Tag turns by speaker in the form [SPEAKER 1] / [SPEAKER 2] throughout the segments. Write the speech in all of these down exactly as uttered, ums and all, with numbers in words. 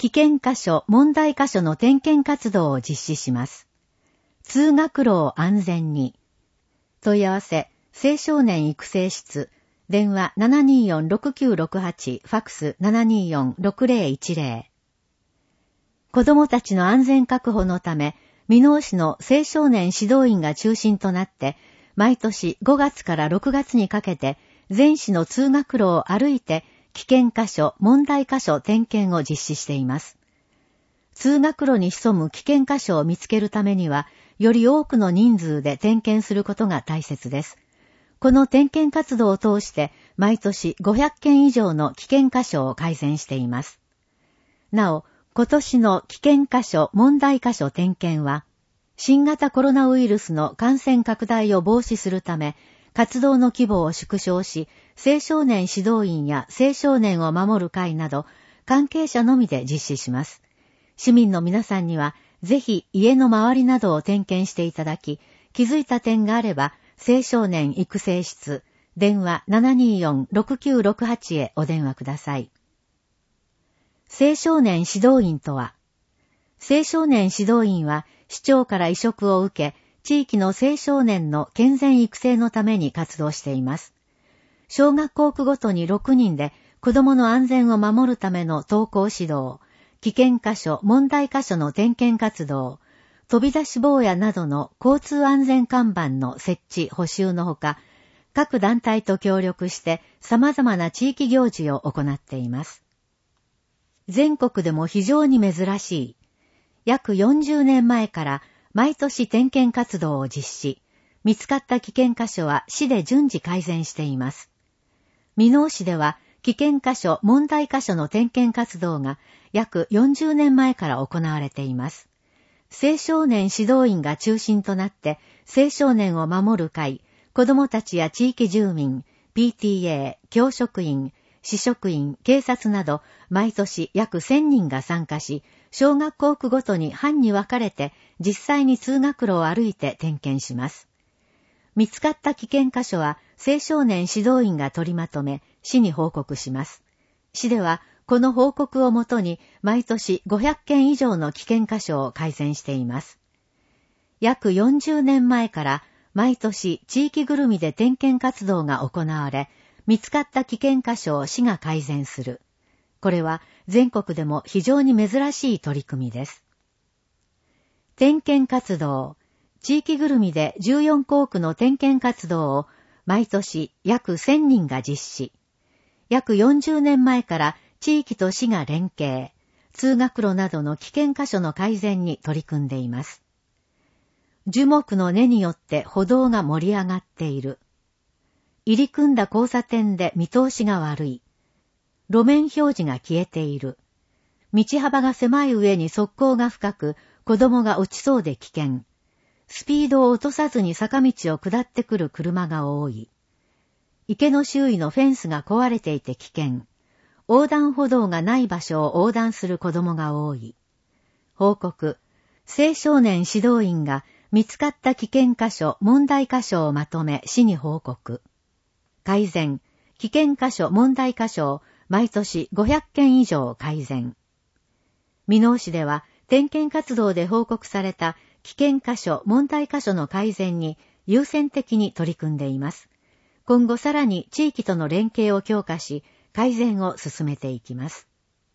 [SPEAKER 1] 危険箇所、問題箇所の点検活動を実施します。通学路を安全に。問い合わせ、青少年育成室、電話 ななにーよんろくきゅうろくはち、ファクス ななにーよんろくぜろいちぜろ。子どもたちの安全確保のため、箕面市の青少年指導員が中心となって、毎年ごがつからろくがつにかけて、全市の通学路を歩いて、危険箇所、問題箇所点検を実施しています。通学路に潜む危険箇所を見つけるためには、より多くの人数で点検することが大切です。この点検活動を通して、毎年ごひゃっけん以上の危険箇所を改善しています。なお、今年の危険箇所、問題箇所点検は、新型コロナウイルスの感染拡大を防止するため、活動の規模を縮小し、青少年指導員や青少年を守る会など、関係者のみで実施します。市民の皆さんには、ぜひ家の周りなどを点検していただき、気づいた点があれば、青少年育成室、電話 ななにーよんろくきゅうろくはち へお電話ください。青少年指導員とは、青少年指導員は市長から委嘱を受け、地域の青少年の健全育成のために活動しています。小学校区ごとにろくにんで子どもの安全を守るための登校指導、危険箇所、問題箇所の点検活動、飛び出し坊やなどの交通安全看板の設置、補修のほか、各団体と協力して様々な地域行事を行っています。全国でも非常に珍しい、約よんじゅうねんまえから毎年点検活動を実施、見つかった危険箇所は市で順次改善しています。箕面市では危険箇所、問題箇所の点検活動が約よんじゅうねんまえから行われています。青少年指導員が中心となって青少年を守る会、子どもたちや地域住民、ピーティーエー、教職員、市職員、警察など毎年約せんにんが参加し、小学校区ごとに班に分かれて実際に通学路を歩いて点検します。見つかった危険箇所は青少年指導員が取りまとめ、市に報告します。市ではこの報告をもとに毎年ごひゃっけん以上の危険箇所を改善しています。約よんじゅうねんまえから毎年地域ぐるみで点検活動が行われ、見つかった危険箇所を市が改善する。これは全国でも非常に珍しい取り組みです。点検活動、地域ぐるみでじゅうよんこうくの点検活動を毎年約せんにんが実施。約よんじゅうねんまえから地域と市が連携、通学路などの危険箇所の改善に取り組んでいます。樹木の根によって歩道が盛り上がっている。入り組んだ交差点で見通しが悪い。路面表示が消えている。道幅が狭い上に側溝が深く、子供が落ちそうで危険。スピードを落とさずに坂道を下ってくる車が多い。池の周囲のフェンスが壊れていて危険。横断歩道がない場所を横断する子供が多い。報告。青少年指導員が見つかった危険箇所、問題箇所をまとめ市に報告。改善。危険箇所、問題箇所を毎年ごひゃっけん以上改善。箕面市では点検活動で報告された危険箇所、問題箇所の改善に優先的に取り組んでいます。今後さらに地域との連携を強化し、改善を進めていきます。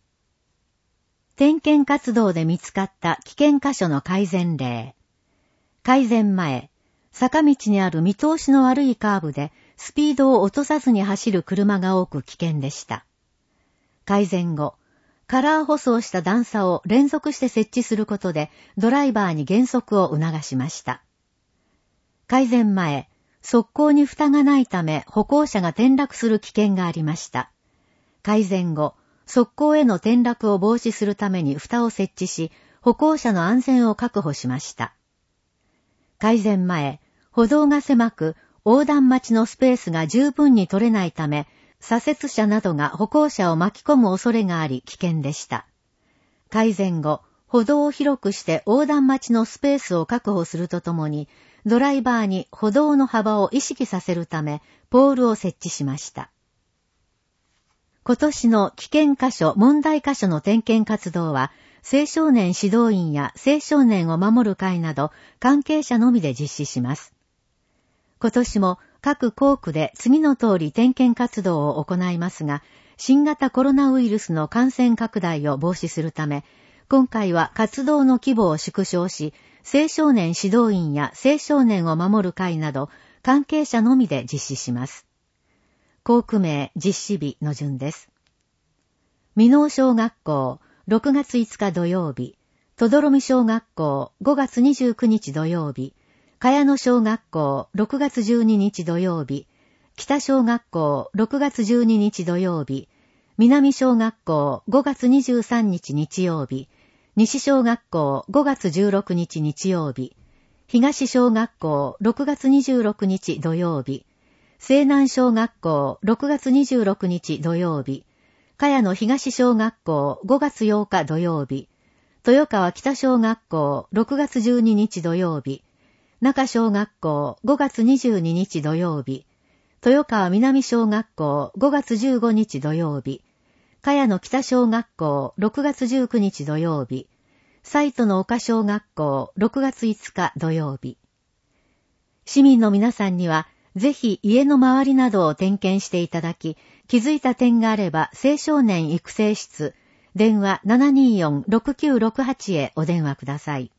[SPEAKER 1] 点検活動で見つかった危険箇所の改善例。改善前、坂道にある見通しの悪いカーブでスピードを落とさずに走る車が多く危険でした。改善後、カラー舗装した段差を連続して設置することでドライバーに減速を促しました。改善前、側溝に蓋がないため歩行者が転落する危険がありました。改善後、側溝への転落を防止するために蓋を設置し、歩行者の安全を確保しました。改善前、歩道が狭く、横断待ちのスペースが十分に取れないため、左折車などが歩行者を巻き込む恐れがあり危険でした。改善後、歩道を広くして横断待ちのスペースを確保するとともに、ドライバーに歩道の幅を意識させるため、ポールを設置しました。 今年の危険箇所、問題箇所の点検活動は、青少年指導員や青少年を守る会など関係者のみで実施します。今年も各校区で次の通り点検活動を行いますが、新型コロナウイルスの感染拡大を防止するため、今回は活動の規模を縮小し、青少年指導員や青少年を守る会など関係者のみで実施します。校区名、実施日の順です。箕面小学校、ろくがついつか土曜日、とどろみ小学校、ごがつにじゅうくにち土曜日、茅野小学校、ろくがつじゅうににち土曜日、北小学校、ろくがつじゅうににち土曜日、南小学校、ごがつにじゅうさんにち日曜日、西小学校、ごがつじゅうろくにち日曜日、東小学校、ろくがつにじゅうろくにち土曜日、西南小学校、ろくがつにじゅうろくにち土曜日、茅野東小学校、ごがつようか土曜日、豊川北小学校、ろくがつじゅうににち土曜日、中小学校、ごがつにじゅうににち土曜日、豊川南小学校、ごがつじゅうごにち土曜日、茅野北小学校、ろくがつじゅうくにち土曜日、西都の岡小学校、ろくがついつか土曜日。市民の皆さんには、ぜひ家の周りなどを点検していただき、気づいた点があれば青少年育成室、電話 ななにーよんろくきゅうろくはち へお電話ください。